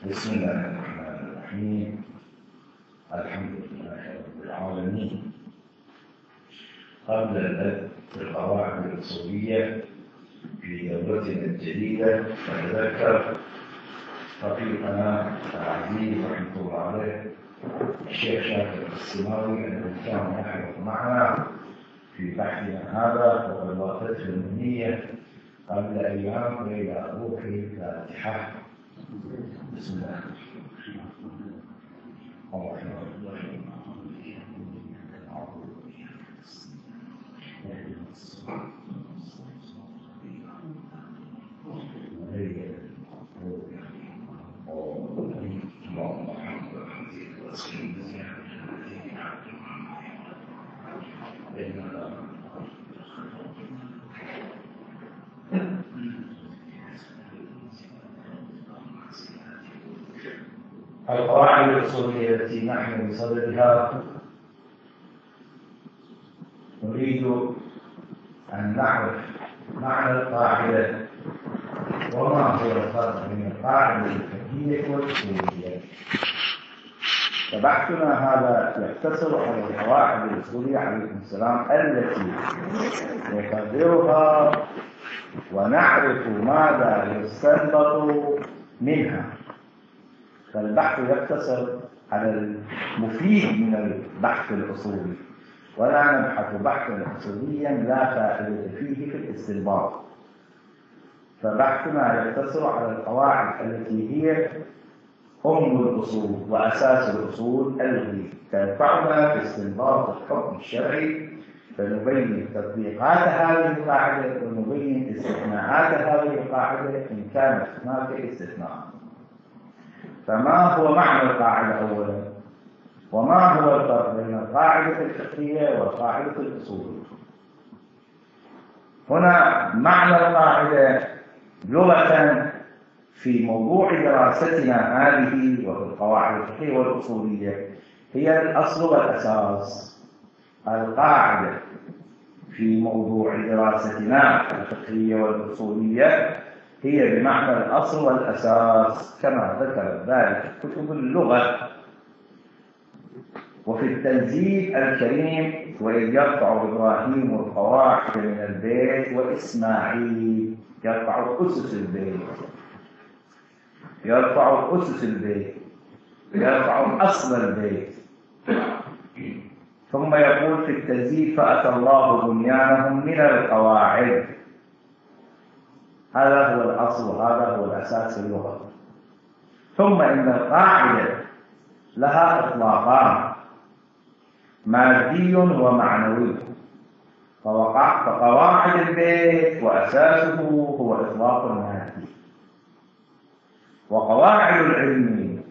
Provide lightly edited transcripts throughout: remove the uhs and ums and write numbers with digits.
بسم الله الرحمن الرحيم. الحمد لله رب العالمين. قبل البدء في القواعد الأصولية في دورتنا الجديدة نتذكر رفيقنا العزيز رحمه الله عليه الشيخ شاكر السماوي الذي كان يحرص معنا في بحثنا هذا، وقد وافته المنية قبل أيام إلى روح الفاتحة. بسم الله الرحمن الرحيم. القواعد الأصولية التي نحن بصددها نريد أن نعرف معنى القاعدة وما هو الفرق بين القاعدة الفقهية والأصولية. فبحثنا هذا يقتصر على القواعد الأصولية عليكم السلام التي نقدرها ونعرف ماذا يستنبط منها. فالبحث يقتصر على المفيد من البحث الأصولي، ولا نبحث بحثا أصوليا لا فائدة فيه في الاستنباط. فبحثنا يقتصر على القواعد التي هي أم الأصول وأساس الأصول التي تنفعنا في استنباط الحكم الشرعي، فنبين تطبيقات هذه القاعدة ونبين استثناءات هذه القاعدة إن كانت هناك استثناء. فما هو معنى القاعدة أولا؟ وما هو الفرق بين القاعدة الفقهية والقاعدة الأصولية؟ هنا معنى القاعدة لغة في موضوع دراستنا هذه وفي القواعد الفقهية والأصولية هي الأصل والأساس. القاعدة في موضوع دراستنا الفقهية والأصولية هي بمعنى الأصل والأساس كما ذكرت ذلك كتب اللغة. وفي التنزيل الكريم وإذ يرفع إبراهيم القواعد من البيت وإسماعيل، يرفع أسس البيت، يرفع أسس البيت، يرفع أصل البيت. ثم يقول في التنزيل فأتى الله بنيانهم من القواعد. هذا هو الأصل وهذا هو الأساس في اللغة. ثم إن القاعدة لها إطلاقان، مادي ومعنوي. فقواعد البيت وأساسه هو إطلاق مادي، وقواعد العلم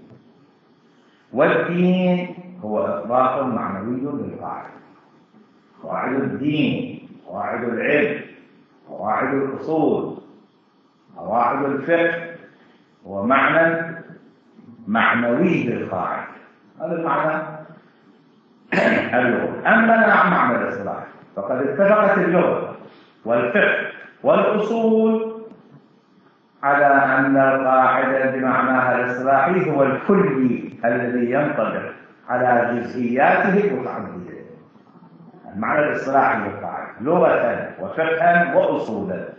والدين هو إطلاق معنوي للقاعدة. قواعد الدين، قواعد العلم، قواعد الأصول، قواعد الفقه هو معنى معنوي للقاعدة. هذا المعنى اللغة. أما معنى الإصلاح فقد اتفقت اللغة والفقه والأصول على أن القاعدة بمعناها الإصلاحي هو الكلي الذي ينطبق على جزئياته المتعددة. المعنى الإصلاحي للقاعدة لغة وفقها وأصولا.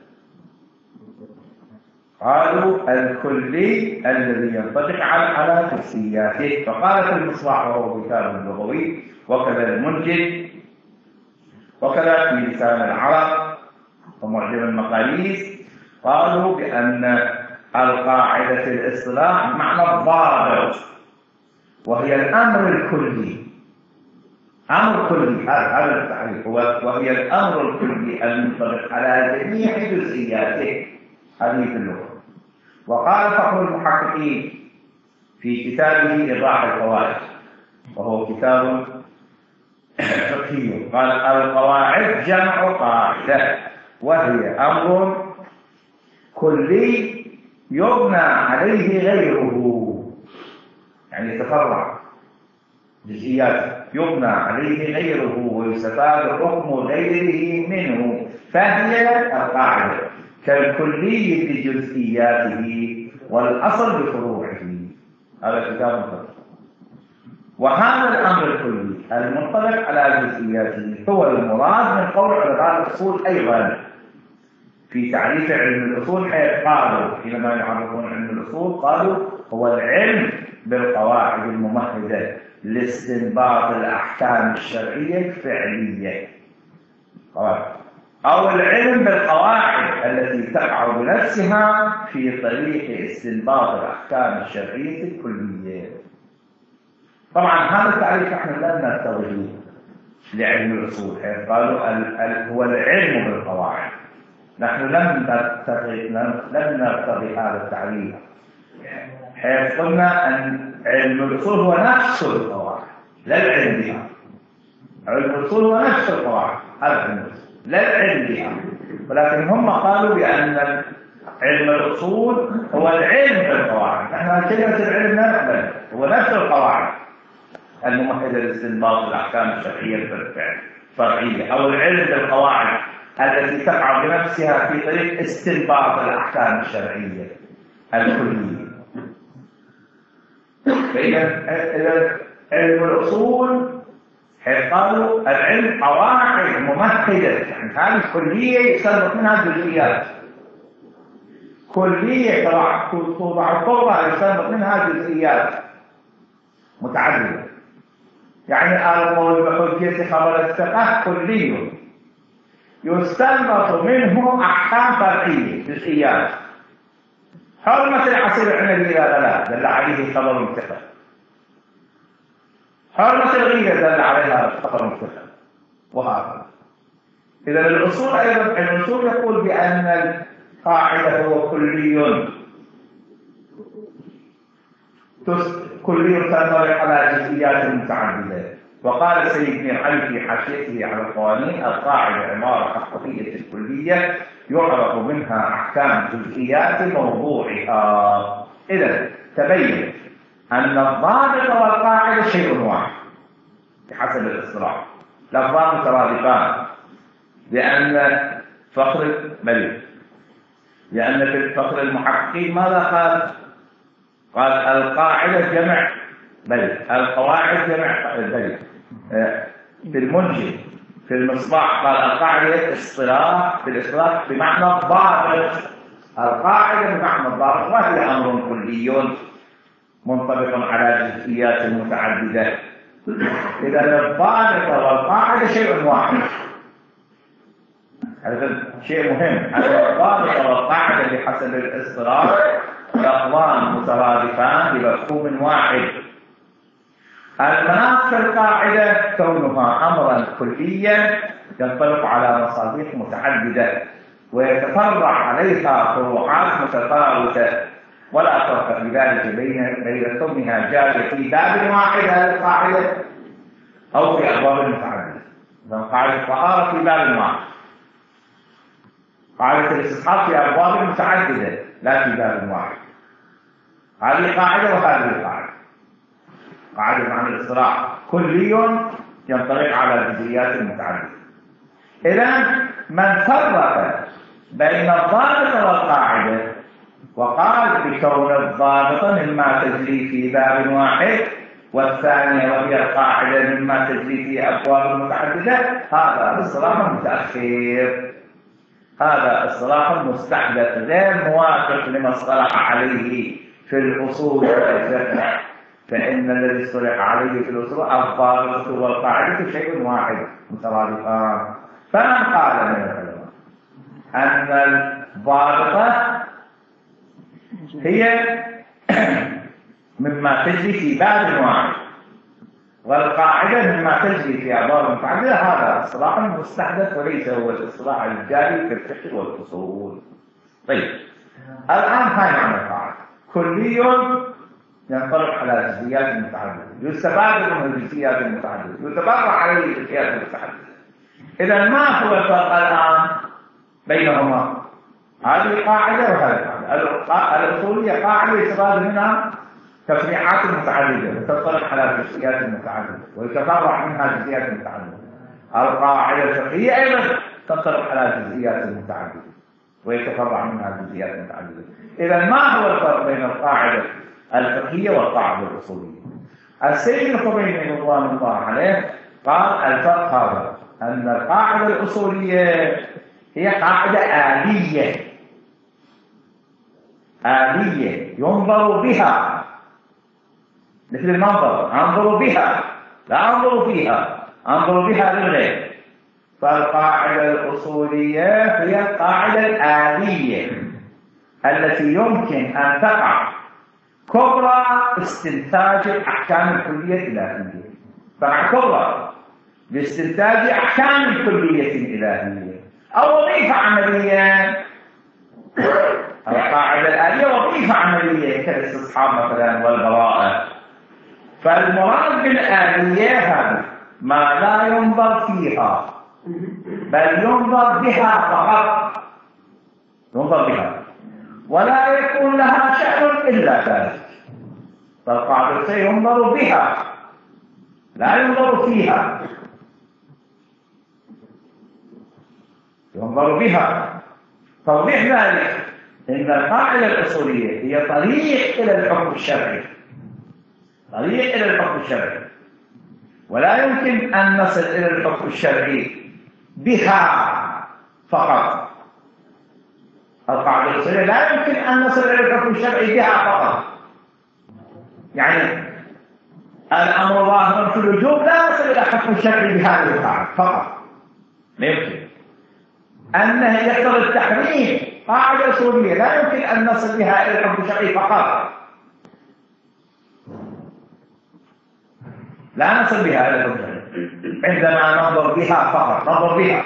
قالوا الكلي الذي ينطبق على جزئياته. فقالت المصباح وهو كتاب لغوي، وكذا المنجد، وكذا في لسان العرب ومعجم المقاييس قالوا بأن القاعدة في الاصطلاح معنى الضابط، وهي الأمر الكلي. أمر كلي هذا التعريف، وهي الأمر الكلي المنطبق على جميع جزئياته. هذه في اللغة. وقال فخر المحققين في كتابه إيضاح القواعد، وهو كتاب فقهي، قال القواعد جمع قاعدة، وهي أمر كلي يبنى عليه غيره، يعني يتفرع جزئياته يبنى عليه غيره ويستفاد حكم غيره منه، فهي القاعدة كالكلي بجزئياته والأصل بفروعه. هذا كتاب مفصل. وهذا الأمر الكلي المنطبق على جزئياته هو المراد من قول علماء الأصول أيضا في تعريف علم الأصول، حيث قالوا حينما يعرفون علم الأصول قالوا هو العلم بالقواعد الممهدة لاستنباط الأحكام الشرعية الفعلية، أو العلم بالقواعد التي تقع بنفسها في طريق استنباط الأحكام الشرعية الكلية. طبعا هذا التعريف نحن لم نرتضيه لعلم الأصول، حيث قالوا هو العلم بالقواعد. نحن لم نرتضي هذا التعريف، حيث قلنا أن علم الأصول هو نفس القواعد لا العلم بها. علم الأصول هو نفس القواعد، هذا علم الأصول لا العلم بها، ولكن هم قالوا بأن علم الأصول هو العلم بالقواعد. نحن كلمة العلم لا نقبل، هو نفس القواعد الممهدة لاستنباط الأحكام الشرعية الفرعية، أو العلم بالقواعد التي تقع بنفسها في طريق استنباط الأحكام الشرعية الكلية. فإذا علم الأصول حيث قالوا العلم قواعد ممهدة، يعني هذه كلية يستنبط منها جزئيات، كلية توضع القوة يستنبط منها جزئيات متعددة. يعني القول بحجية خبر الثقة كلي يستنبط منه أحكام فرعية جزئيات. حرمة العصير العنبي إذا غلا دل عليه خبر الثقة، حرمة الغيبة دل عليها خبر الثقة، وهكذا. إذا الأصول أيضا الأصول يقول بأن القاعدة هو كلي تنطبق على جزئيات متعددة. وقال سيد بن علي في حاشيته على القوانين: القاعدة عبارة عن قضية كلية يعرف منها أحكام جزئيات موضوعها. إذا تبين أن الضابط والقاعدة شيء واحد بحسب الاصطلاح، لفظان مترادفان، لأن فخر ملك، لأن في الفخر المحققين ماذا قال؟ قال القاعدة جمع بل، القواعد جمع بل. في المنجي في المصباح قال القاعدة اصطلاح، في الاصطلاح بمعنى الضابط، القاعدة بمعنى الضابط، وهي أمر كلي منطبق على جزئيات متعددة. إذا الضابط والقاعدة شيء واحد، هذا شيء مهم. الضابط والقاعدة بحسب الاصطلاح لفظان مترادفان بمفهوم واحد. المناط في القاعدة كونها أمرا كليا ينطبق على مصادر متعددة ويتفرع عليها فروعات متفاوتة، ولا فرق في ذلك بين كونها جارية في باب واحد هذه القاعدة أو في أبواب متعددة. قاعدة الطهارة في باب واحد، قاعدة الاستصحاب في أبواب متعددة لا في باب واحد. هذه قاعدة وهذه قاعدة. قاعدة معنى الاصطلاح كلي ينطبق على جزئيات متعددة. إذا من فرق بين الضابط والقاعدة وقال بكون الضابط مما تجري في باب واحد والثانية وهي القاعدة مما تجري في أبواب متعددة، هذا اصطلاح متأخر، هذا اصطلاح مستحدث غير موافق لما اصطلح عليه في الأصول والفقه. فإن الذي اصطلح عليه في الأصول الضابط والقاعدة شيء واحد مترادفان. فمن قال من العلماء أن الضابطة هي مما تجري في باب واحد والقاعدة مما تجري في أبواب متعددة، هذا اصطلاح مستحدث وليس هو الاصطلاح الجاري في الفقه والأصول. طيب الآن هاي معنى القاعدة كلي ينطبق على جزئيات متعددة، يستفاد من الجزئيات المتعددة، يتبرع عليه الجزئيات المتعددة. إذا ما هو الفرق الآن بينهما؟ هذه قاعدة وهذه قاعدة. الأصولية قاعدة يستفاد منها تفريعات متعددة وتنطبق على جزئيات متعددة ويتفرع منها جزئيات متعددة. القاعدة الفقهية أيضا تنطبق على جزئيات متعددة ويتفرع منها جزئيات متعددة. إذا ما هو الفرق بين القاعدة الفقهية والقاعدة الأصولية. السيد الخميني رضوان الله عليه قال الفرق هذا، أن القاعدة الأصولية هي قاعدة آلية ينظر بها، مثل المنظر، أنظر بها لا أنظر فيها، أنظر بها للغير. فالقاعدة الأصولية هي القاعدة الآلية التي يمكن أن تقع كبرى استنتاج الأحكام الكلية الإلهية، تقع كبرى باستنتاج أحكام كلية إلهية أو وظيفة عملية. القاعدة الآلية وظيفة عملية كالاستصحاب مثلا والبراءة. فالمراد بالآلية هذه ما لا ينظر فيها بل ينظر بها فقط، ينظر بها ولا يكون لها شأن إلا ذلك. فالقاعدة ينظر بها لا ينظر فيها، ينظر بها. توضيح ذلك إن القاعدة الأصولية هي طريق إلى الحكم الشرعي، طريق إلى الحكم الشرعي، ولا يمكن أن نصل إلى الحكم الشرعي بها فقط. القاعدة الأصولية لا يمكن أن نصل إلى الحكم الشرعي بها فقط، يعني الأمر ظاهر في الوجوب لا نصل إلى الحكم الشرعي بهذه القاعدة فقط، لا يمكن. أنه يقتضي التحريم قاعدة أصولية لا يمكن أن نصل بها إلى الحكم الشرعي فقط، لا نصل بها إلى الحكم الشرعي عندما ننظر بها فقط، ننظر بها،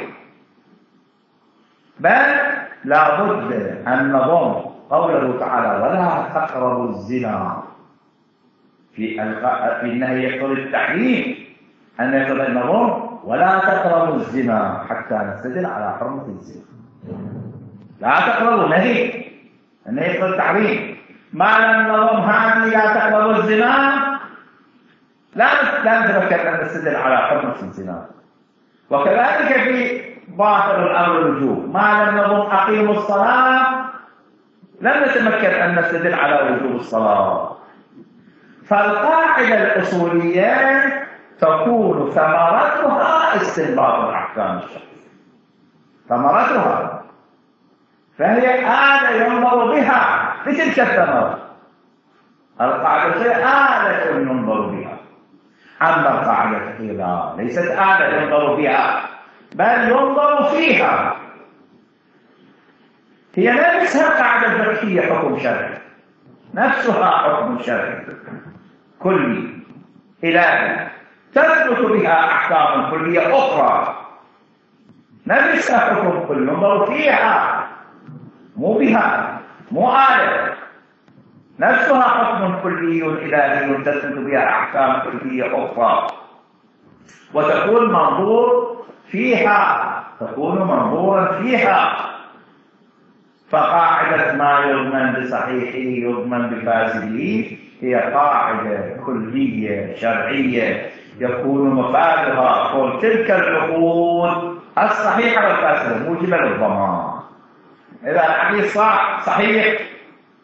بل لا بد أن نضم قوله تعالى ولا تقربوا الزنا في النهي يقتضي التحريم، أن يقتضي النظام ولا تقربوا الزنا حتى نستدل على حرمة الزنا. لا تقربوا نهي، النهي يقتضي التحريم. ما لم نظم هذه لا تقربوا الزنا لا نتمكن أن نستدل على حرمة الزنا. وكذلك في باطل الأمر الوجوب، ما لم نظم أقيموا الصلاة لم نتمكن أن نستدل على وجوب الصلاة. فالقاعدة الأصولية تكون ثمرتها استنباط الأحكام الشرعية، ثمرتها، فهي آلة ينظر بها بتلك الثمرة. القاعدة آلة ينظر بها، أما القاعدة الفقهية ليست آلة ينظر بها بل ينظر فيها. هي نفسها القاعدة الفقهية حكم شرعي، نفسها حكم شرعي كلي إلهي تثبت بها أحكام كلية أخرى، نفسها حكم كلي ينظر فيها، مو بها، مو آلة، نفسها حكم كلي إلهي تثبت بها أحكام كلية أخرى، وتكون منظور فيها، تكون منظورا فيها. فقاعدة ما يضمن بصحيحه يضمن بفاسده هي قاعدة كلية شرعية يكون مفادها كل تلك العقود الصحيحة والفاسدة موجبة للضمان. إذا الحديث صحيح